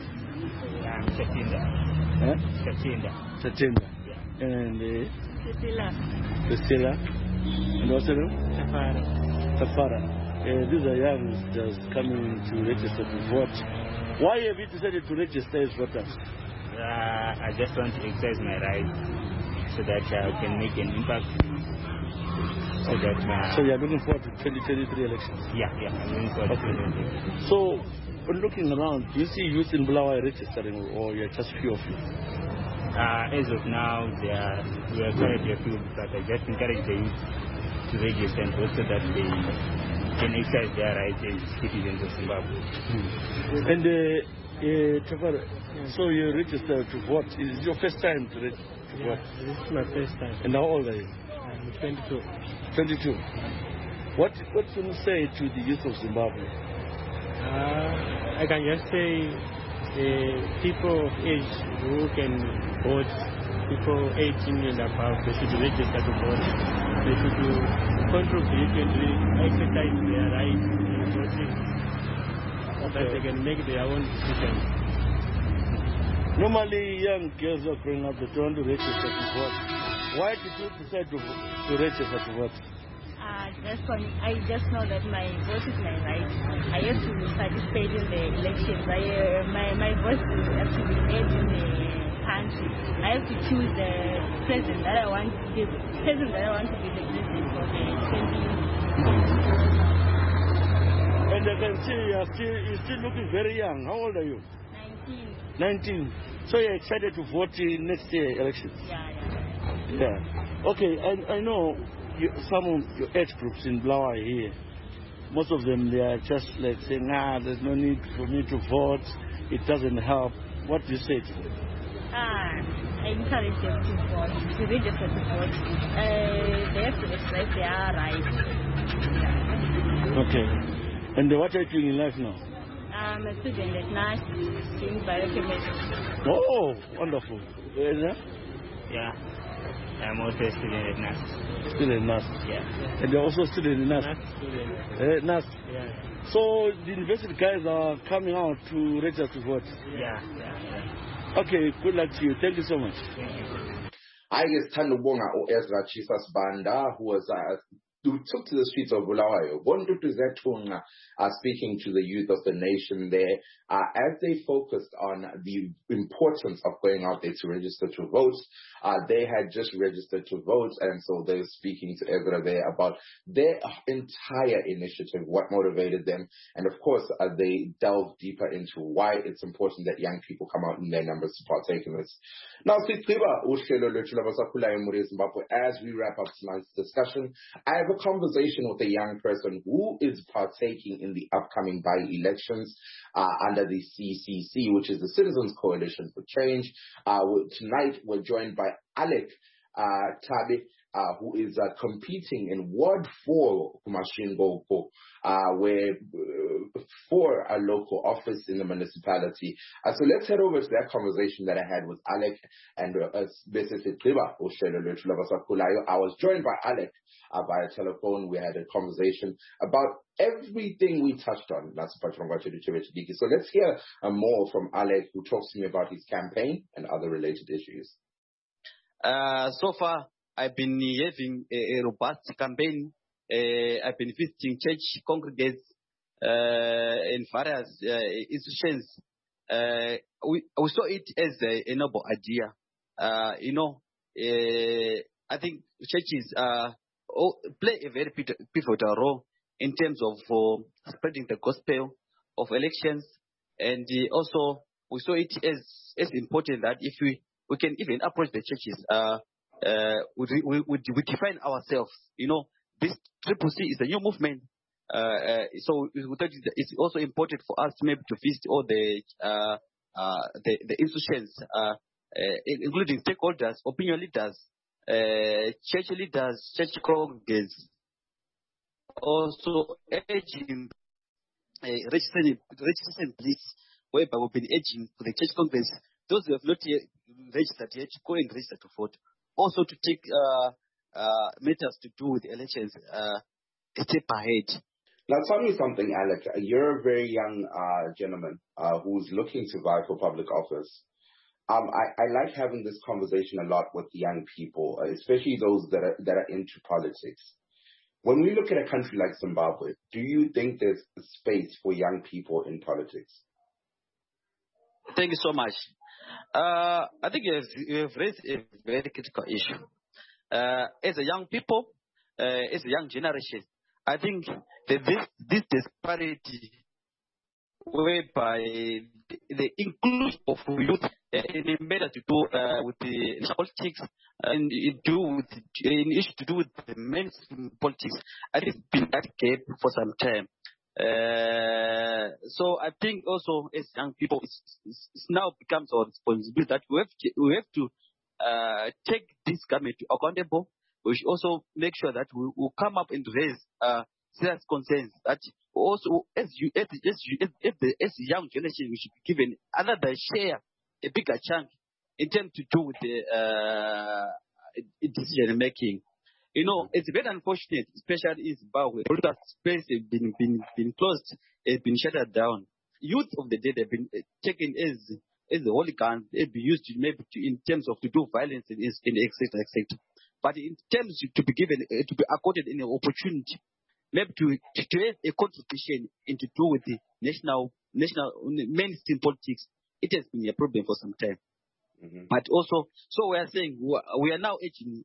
Chatinda. Chatinda. Yeah. And Priscilla. And what's your name? Safara. These are youngsters coming to register to vote. Why have you decided to register as voters? I just want to exercise my right so that I can make an impact. So you're looking forward to 2023 elections? Yeah, I'm looking forward to 2023. So, when looking around, do you see youth in Bulawayo registering, or you're just few of you? As of now, we are quite a few, but I just encourage the youth to register and also that they can exercise their rights as citizens of Zimbabwe. And Trevor, so you registered to vote. Is it your first time to vote? This is my first time. And how old are you? 22. 22. What can you say to the youth of Zimbabwe? I can just say people of age who can vote, people 18 and above, they should register to vote. They should contribute and exercise their rights in voting so that they can make their own decisions. Normally, young girls are growing up, they don't want to register to vote. Why did you decide to register to vote? I just know that my vote is my right. I have to participate in the elections. My voice is actually made in the country. I have to choose the president that I want to be the president for the 2020. And I can see you're still looking very young. How old are you? 19. 19. So you're excited to vote in next year elections? Yeah. Okay, I know some of your age groups in Blawa here. Most of them, they are just like saying, there's no need for me to vote. It doesn't help. What do you say to them? I encourage them to vote, to register to vote. They have to exercise their rights. Okay. And what are you doing in life now? I'm a student at NAS in biochemistry. Oh, wonderful. Yeah. I'm also a student at NAS. Student at NAS? Yeah. And you're also a student in NAS? NAS student. NAS? Yeah. So the university guys are coming out to register to vote? Yeah. Okay, good luck to you. Thank you so much. I guess Tandubonga or Ezra Chisas Banda, who took to the streets of Bulawayo, speaking to the youth of the nation there, as they focused on the importance of going out there to register to vote. They had just registered to vote, and so they were speaking to Ezra there about their entire initiative, what motivated them, and of course, they delved deeper into why it's important that young people come out in their numbers to partake in this. Now, as we wrap up tonight's discussion, I have a conversation with a young person who is partaking in the upcoming by-elections under the CCC, which is the Citizens Coalition for Change. Tonight, we're joined by Alec Tabe, who is competing in Ward 4 Kumashingoko, where for a local office in the municipality. So let's head over to that conversation that I had with Alec and I was joined by Alec via telephone. We had a conversation about everything we touched on. So let's hear more from Alec, who talks to me about his campaign and other related issues. So far, I've been having a robust campaign. I've been visiting church congregates in various institutions. We saw it as a noble idea. I think churches play a very pivotal role in terms of spreading the gospel of elections. And also, we saw it as important that if we can even approach the churches, we define ourselves. This Triple C is a new movement. So it's also important for us maybe to visit all the institutions, including stakeholders, opinion leaders, church leaders, church congregates, also urging registration lists, whereby we've been urging for the church congress, those who have not yet registered yet, go and register to vote. Also to take matters to do with elections a step ahead. Now tell me something, Alec. You're a very young gentleman who's looking to vie for public office. I like having this conversation a lot with young people, especially those that are into politics. When we look at a country like Zimbabwe, do you think there's space for young people in politics? Thank you so much. I think you have raised a very critical issue. As a young people, as a young generation, I think that this disparity, whereby the inclusion of youth in a matter to do with the politics and an issue to do with the mainstream politics, I think it's been that gap for some time. So I think also as young people, it's now becomes our responsibility that we have to take this government accountable. we should also make sure that we will come up and raise serious concerns that also as the young generation we should be given another share, a bigger chunk in terms to do with the decision making. You know, it's very unfortunate, especially in Zimbabwe. All that space has been closed, has been shuttered down. Youth of the day have been taken as the hooligans, they've been used to maybe in terms of to do violence in etc. etc. But in terms to be given to be accorded an opportunity, maybe to have a contribution into do with the national mainstream politics, it has been a problem for some time. Mm-hmm. But also, so we are saying we are now urging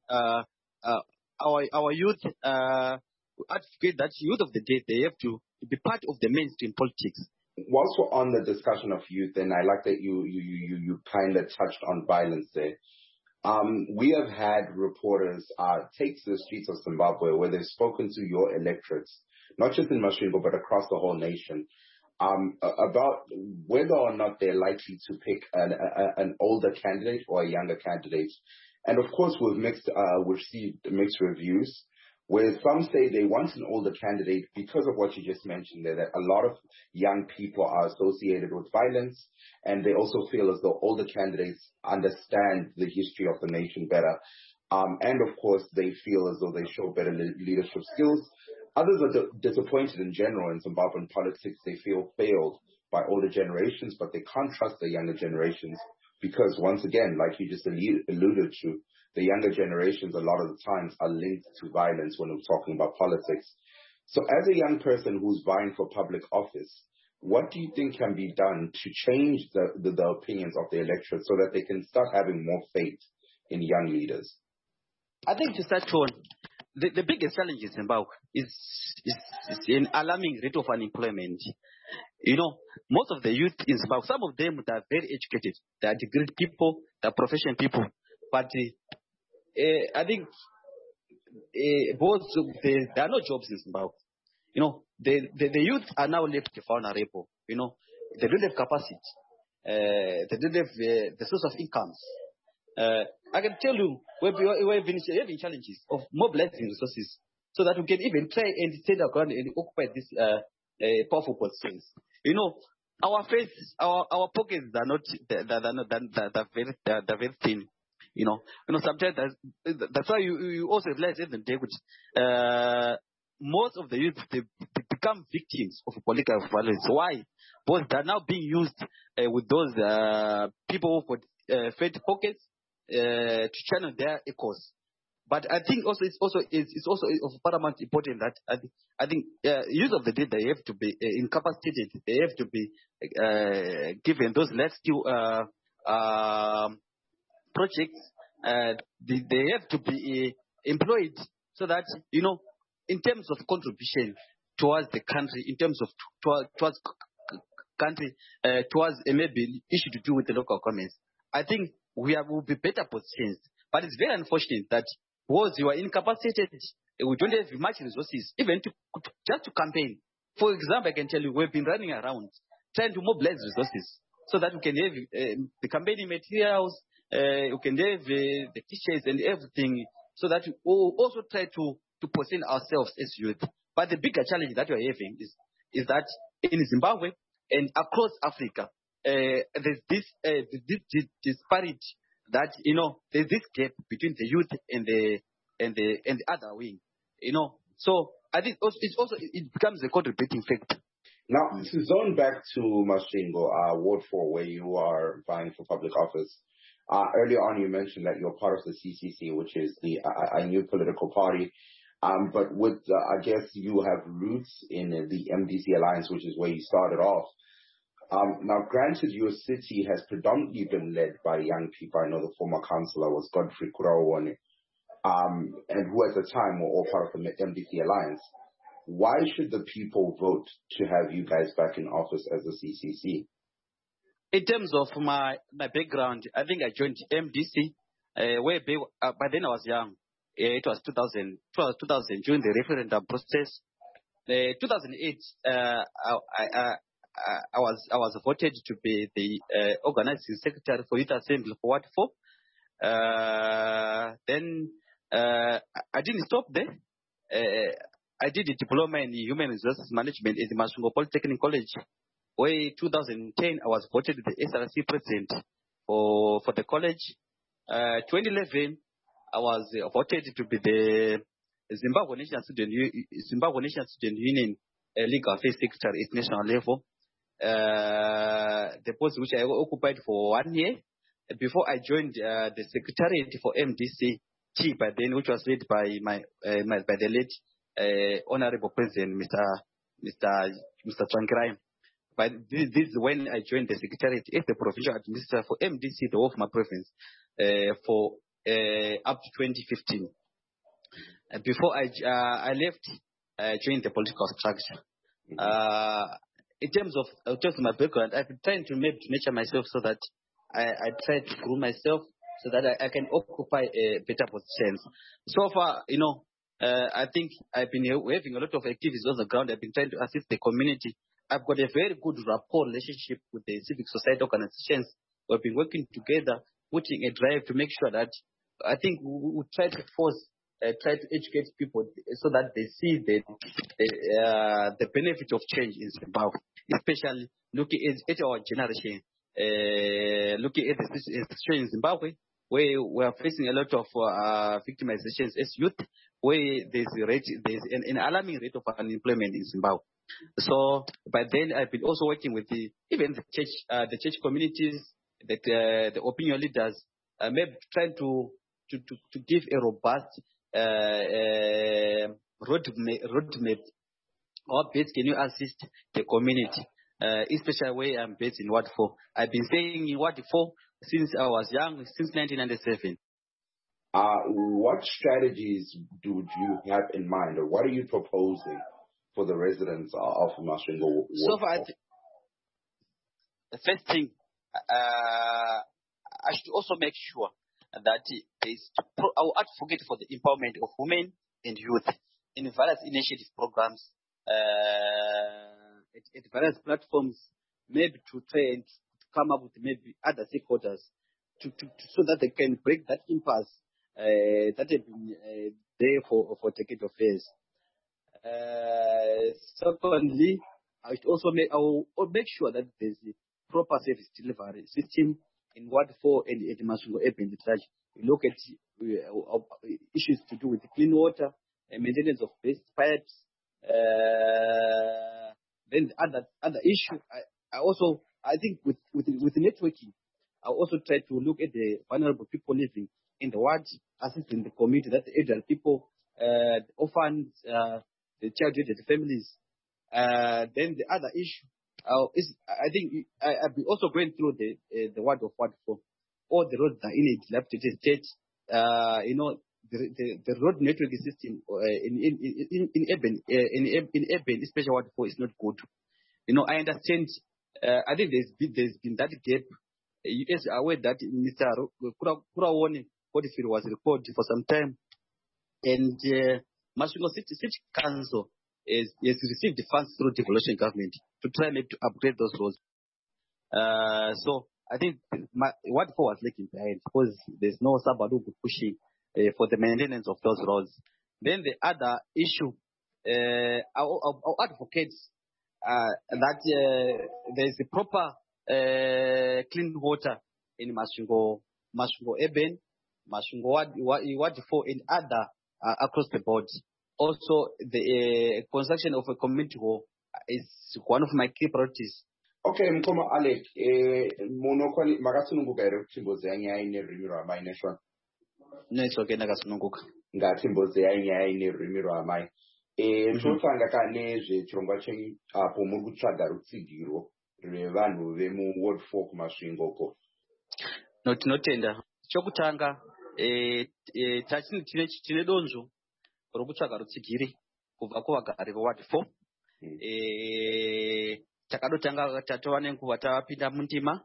our youth advocate that youth of the day they have to be part of the mainstream politics. Whilst we're on the discussion of youth, and I like that you kind of touched on violence there. We have had reporters take to the streets of Zimbabwe where they've spoken to your electorates, not just in Masvingo, but across the whole nation, about whether or not they're likely to pick an older candidate or a younger candidate. And of course, we've received mixed reviews, where some say they want an older candidate because of what you just mentioned there, that a lot of young people are associated with violence, and they also feel as though older candidates understand the history of the nation better. And of course, they feel as though they show better leadership skills. Others are disappointed in general in Zimbabwean politics. They feel failed by older generations, but they can't trust the younger generations because, once again, like you just alluded to, the younger generations a lot of the times are linked to violence when we're talking about politics. So as a young person who's vying for public office, what do you think can be done to change the opinions of the electorate so that they can start having more faith in young leaders? I think to start on, the biggest challenge in Zimbabwe is an alarming rate of unemployment. You know, most of the youth in Zimbabwe, some of them are very educated, they are degree people, they are professional people, but I think there are no jobs in Zimbabwe. You know, the youth are now left vulnerable. You know, they don't have capacity. They don't have the source of incomes. I can tell you we're having challenges of mobilizing resources so that we can even try and stand our ground and occupy these powerful positions. You know, our pockets are not they're very thin. You know, sometimes that's why you also realize even most of the youth they become victims of political violence. Why? Because they're now being used with those people with fat pockets to channel their cause. But I think also it's also of paramount important that I think youth of the day they have to be incapacitated. They have to be given those life skill projects. They have to be employed so that, you know, in terms of contribution towards the country, in terms of towards country, towards maybe issue to do with the local governments, I think we will be better positioned. But it's very unfortunate that once you are incapacitated, we don't have much resources, even just to campaign. For example, I can tell you, we've been running around trying to mobilize resources so that we can have the campaigning materials, we can have the t-shirts and everything, so that we also try to position ourselves as youth. But the bigger challenge that we are having is that in Zimbabwe and across Africa, there's this disparity that, you know, there's this gap between the youth and the other wing, you know. So I think it becomes a contributing factor. Now, to zone back to Masvingo, Ward 4, where you are vying for public office. Earlier on, you mentioned that you're part of the CCC, which is a new political party. But with, I guess you have roots in the MDC Alliance, which is where you started off. Now, granted, your city has predominantly been led by young people. I know the former councillor was Godfrey Kurawone, and who at the time were all part of the MDC Alliance. Why should the people vote to have you guys back in office as the CCC? In terms of my background, I think I joined MDC by then I was young. It was 2000 during the referendum process. 2008, I was voted to be the organizing secretary for Youth Assembly for Ward 4. Then I didn't stop there. I did a diploma in human resources management at the Masvingo Polytechnic College, where 2010 I was voted the SRC president for the college. 2011 I was voted to be the Zimbabwe National Student Union Legal Affairs Secretary at national level. The post which I occupied for 1 year before I joined the secretariat for MDC by then, which was led by by the late Honorable President Mr. Changirai. But this is when I joined the secretariat as the provincial administrator for MDC, the whole of my province, for up to 2015. Before I left, I joined the political structure. In terms of my background, I've been trying to nurture myself so that I try to grow myself so that I can occupy better positions. So far, I think I've been having a lot of activities on the ground. I've been trying to assist the community. I've got a very good rapport relationship with the civic society organizations. We've been working together, putting a drive to make sure that I think we try to try to educate people so that they see the benefit of change in Zimbabwe, especially looking at our generation, looking at the situation in Zimbabwe, where we are facing a lot of victimizations as youth, where there's an alarming rate of unemployment in Zimbabwe. So by then, I've been also working with even the church communities, the opinion leaders, maybe trying to give a robust roadmap. How best can you assist the community, especially where I'm based in Ward 4? I've been staying in Ward 4 since I was young, since 1997. What strategies do you have in mind, or what are you proposing for the residents of Masvingo? So far, the first thing, I should also make sure that I will advocate for the empowerment of women and youth in various initiative programs, at various platforms, maybe to try and come up with maybe other stakeholders so that they can break that impasse that have been there for decades of years. Secondly, I will make sure that there's a proper service delivery system in Ward 4 and at Masvingo Urban District. We look at issues to do with clean water and maintenance of waste pipes. Then the other issue, I think with networking, I also try to look at the vulnerable people living in the ward, assisting the community, that the elderly people, the orphans, the child-raised families. Then the other issue is, I think I've been also going through the ward of Ward 4. All the roads are in a dilapidated state. The road network system in urban, especially Ward 4, is not good. I understand. I think there's been that gap. You guys are aware that Mr. Kurawone Portfield was recorded for some time, and Masvingo City Council has received the funds through devolution government to try to upgrade those roads. So I think Ward 4 was lagging behind because there's no somebody pushing for the maintenance of those roads. Then the other issue, I'll advocate that there's a proper clean water in Masvingo Urban, Masvingo Ward 4, and other across the board. Also, the construction of a community hall is one of my key priorities. Okay, Mkoma Alec, monokoli magasununguka ere kuchimbozi yanya ine rimiro amai neshwa. Netsoke nakasununguka. Ngatimbozi yanya ine rimiro amai. Nchosanga kanezve chirongwa chenyu apo muri kutsvaga rutsigiro rwevanhu vemu Ward 4 kuMasvingo. Tinotenda. Chokutanga tine donzvo rokutsvaga rutsigiri kubva kuvagari veWard 4. Takadotanga tatova nenguva tapinda mundima.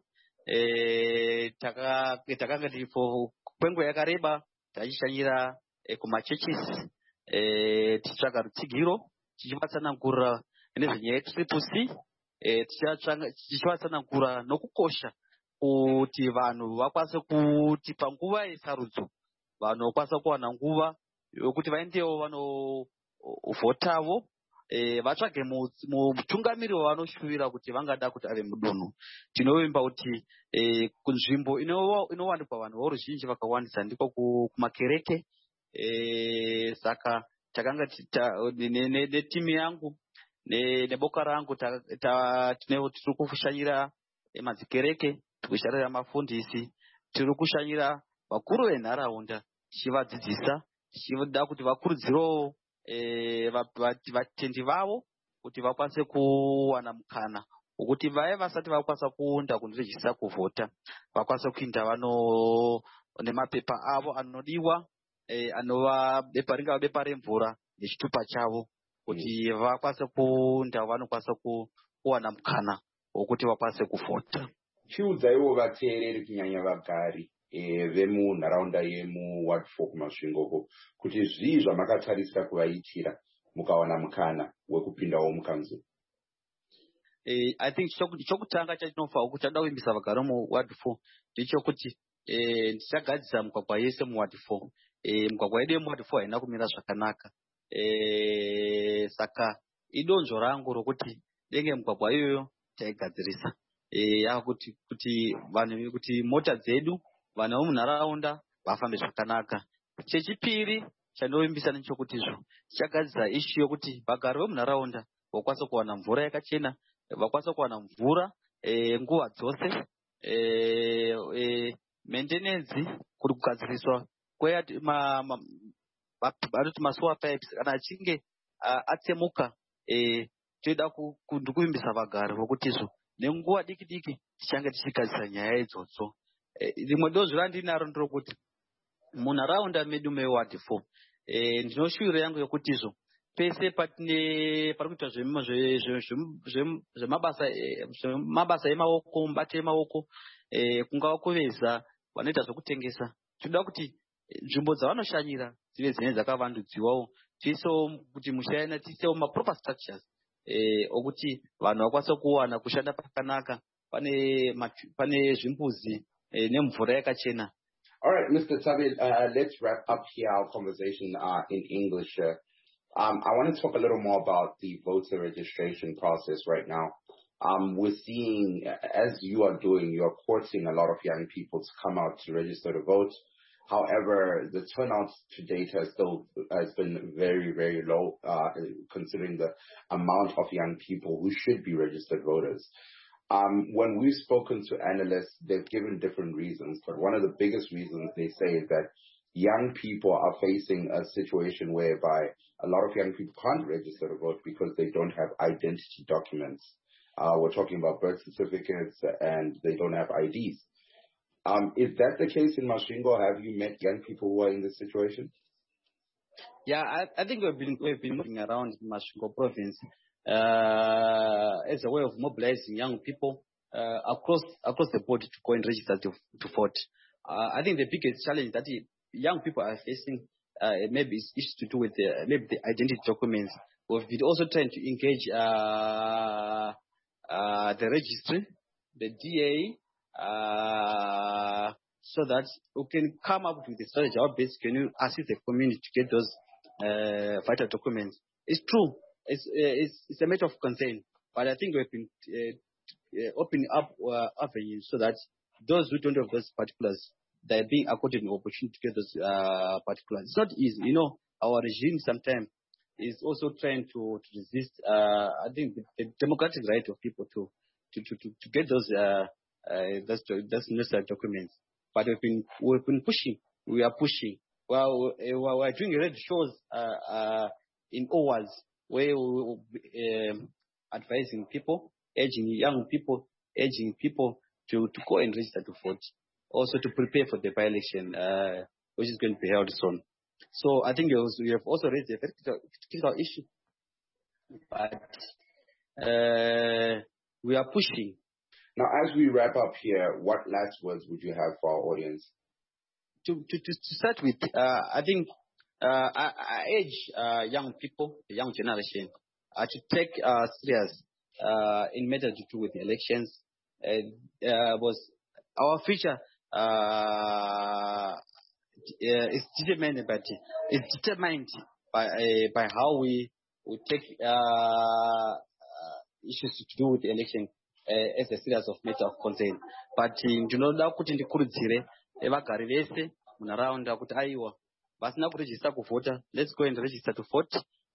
Takanga tirifo kwenguva yakareba tachishanyira kumachurches tichitsvaga rutsigiro tichivatsanangurira nezvenyaya yetriplec, tichivatsanangura nokukosha kuti vanhu vakwanise kuti panguva yesarudzo vanokwanisa kuwana nguva yokuti vaendewo vanovhotavo vatsvage mutungamiri wavanoshuvira kuti vangada kuti ave mudunhu. Tinovimba kuti kunzvimbo inowanikwa vanhu voruzhinji vakawandisa ndiko kumakereke. Saka takanga netimu yangu neboka rangu tiri kushanyira madzikereke, tiri kushanyira mafundisi, tiri kushanyira vakuru venharaunda, tichivadzidzisa, tichida kuti vakurudzirewo vatendi vavo kuti vakwanise kuwana mukana wokuti vaye vasati vakwanisa kuunda kundirejista kuvhota vakwanise kuinda nemapepa avo anodiwa, anova ringava bepa remvura nechitupa chavo, kuti vakwanise kuunda vanokwanisa kuwana mukana wokuti vakwanise kuvhota. Chiudzaiwo vateereri kunyanya vagari vemunharaunda yemuward 4 kumasvingoko kuti zvii zvamakatarisira kuvaitira mukawana mukana wekupindawo mukanzuro. I think chokutanga chatinofanira kuti toda kuimbisa vagari muward 4 ndechokuti tichagadzisa mugwagwa yese muward 4. Mugwagwa yedu yemuward 4 haina kumira zvakanaka. Saka idonzvo rangu rokuti denge mugwagwa iyoyo taigadzirisa kuti mota dzedu vanhu vemunharaunda vafambe zvakanaka. Chechipiri chandinovimbisa nechokutizvo tichagadzisa ishu yokuti vagari vemunharaunda vakwanisa kuwana mvura yakachena, vakwanisa kuwana mvura nguva dzose. Maintenance kuri kugadziriswa vanoti masewer pipes kana achinge atsemuka, toda kuvimbisa vagari vokutizvo nenguva diki diki tichange tichigadzisa nyaya idzodzo. Rimwe dozvo randinaro nderokuti munharaunda medu meward 4 ndinoshuviro yangu yokutizvo pese pari kuitwa zvemabasa emaoko, mubate emaoko, kungava kuveza, vanoita zvokutengesa, toda kuti nzvimbo dzavanoshanyira dzive dzine dzakavandudziwawo, tiisewo kuti mushayana tiisewo maproper structures okuti vanhu vakwanisa kuwana kushanda pakanaka, pane zvimbuzi nemvura yakachena. All right, Mr. Thabile, let's wrap up here our conversation in English. I want to talk a little more about the voter registration process right now. We're seeing, as you are doing, you're courting a lot of young people to come out to register to vote. However, the turnout to date has been very, very low, considering the amount of young people who should be registered voters. When we've spoken to analysts, they've given different reasons, but one of the biggest reasons they say is that young people are facing a situation whereby a lot of young people can't register to vote because they don't have identity documents. We're talking about birth certificates and they don't have IDs. Is that the case in Masvingo? Have you met young people who are in this situation? Yeah, I think we've been moving around in Masvingo province as a way of mobilizing young people across the board to go and register to vote. I think the biggest challenge that young people are facing maybe is to do with maybe the identity documents. We've been also trying to engage the registry, the DA, so that we can come up with a strategy. How best can you assist the community to get those vital documents? It's true. It's a matter of concern, but I think we've been opening up avenues so that those who don't have those particulars, they're being accorded an opportunity to get those particulars. It's not easy. You know, our regime sometimes is also trying to resist, I think, the democratic right of people to get those necessary documents. But we've been pushing. We are pushing. Well, we're doing red shows in hours where we advising people, urging young people, to go and register to vote. Also to prepare for the by-election, which is going to be held soon. So I think we have also raised a very critical issue, but we are pushing. Now, as we wrap up here, what last words would you have for our audience? To start with, I think I urge young people, the young generation, to take serious in matters to do with the elections. Was our future is determined, but it's determined by how we take issues to do with the election as a serious of matter of concern. But ndinoda kuti ndikurudzire vagari vese munharaunda kuti aiwa vasina kurejista kuvhota, let's go and register to vote.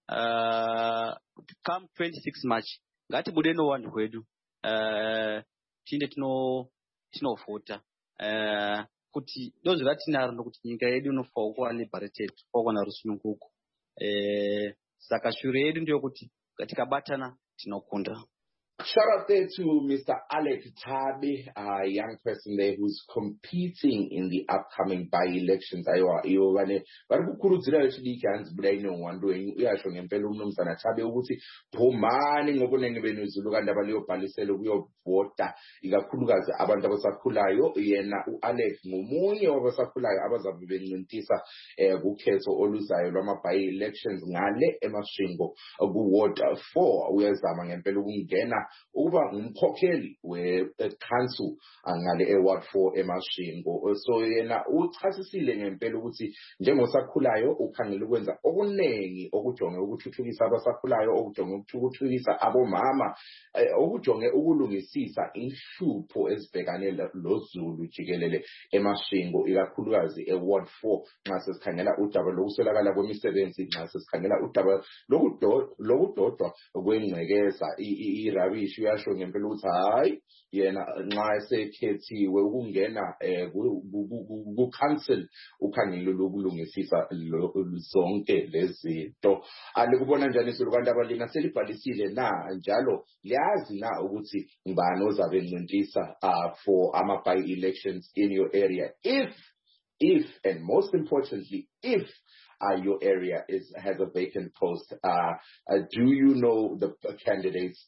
Come 26 March ngatibude nowanhu hwedu tinde tinovhota kuti donzvo ratinaro ndokuti nyika yedu inofanira kuva liberated, kwakuwana rusununguko. Saka shure yedu ndeyokuti tikabatana tinokunda. Shout out there to Mr. Alex Thabe, a young person there who's competing in the upcoming by-elections. Varikukurudzira vechidiki hanzi budai nowandu wenyu uyasho ngempela umnumzana Thabe ukuthi phumani ngobunenge benu Zulu kandi abaliyobhalisela ukuyovota ikakhulukazi abantu abasakhulayo. Yena uAlex ngomunye wabasakhulayo abazabe bencintisa kukhetho oluzayo lwama-by-elections ngale eMasvingo ku-Ward 4. Uyazama ngempela ukungena ukuba ngumkhokheli we-council ngale e-Ward 4 eMasvingo. So yena uchasisile ngempela ukuthi njengosakhulayo ukhangela ukwenza okuningi okujonge ukuthuthukisa abasakhulayo, okujonge ukuthuthukisa abomama, okujonge ukulungisisa inhlupho ezibhekane loZulu jikelele eMasvingo ikakhulukazi e-Ward 4 nxa sesikhangela udaba lokuswelakala kwemisebenzi, nxa sesikhangela udaba lokudodwa kwengcekeza irabishi. Uyasho ngempela ukuthi hayi yena nxa esekhethiwe ukungena ku-council ukhangele lokulungisisa zonke lezinto. Alikubona njani Zulu kandi abalina selibhalisile na njalo liyazi na ukuthi ngibani ozabe encintisa for ama-by-elections in your area? If and most importantly, if your area has a vacant post, do you know the candidates?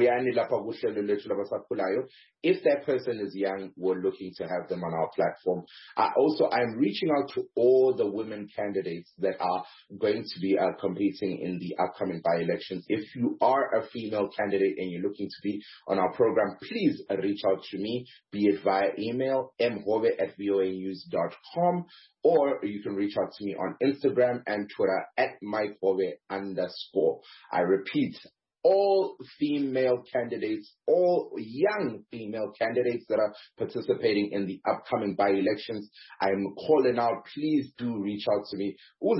If that person is young, we're looking to have them on our platform. Also, I'm reaching out to all the women candidates that are going to be competing in the upcoming by-elections. If you are a female candidate and you're looking to be on our program, please reach out to me, be it via email, mhove@voanews.com, or you can reach out to me on Instagram and Twitter @MikeHove_. I repeat, all female candidates, all young female candidates that are participating in the upcoming by-elections, I'm calling out, please do reach out to me. So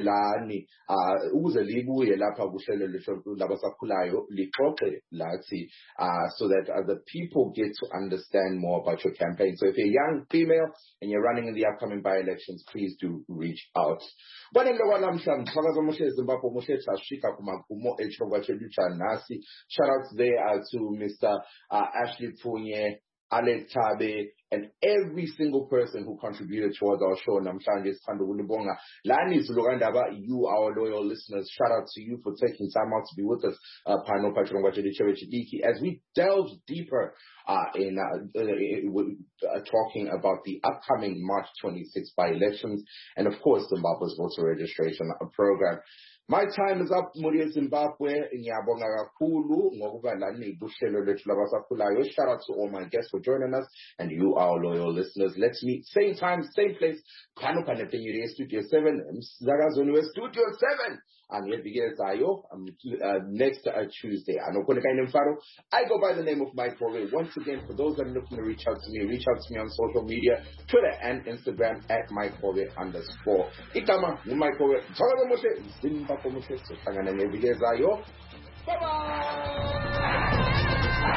that the people get to understand more about your campaign. So if you're a young female and you're running in the upcoming by-elections, please do reach out. Shout out there to Mr. Ashley Punye, Alex Thabe, and every single person who contributed towards our show. You, our loyal listeners, shout out to you for taking time out to be with us as we delve deeper in talking about the upcoming March 26th by-elections and, of course, Zimbabwe's voter registration program. My time is up, Muria Zimbabwe. Shout out to all my guests for joining us and you, our loyal listeners. Let's meet same time, same place. Studio 7. Studio 7. And yet next Tuesday. I go by the name of Mike Hove. Once again, for those that are looking to reach out to me on social media, Twitter and Instagram @MikeHove_. Ikama, Mike Hove. Bye bye.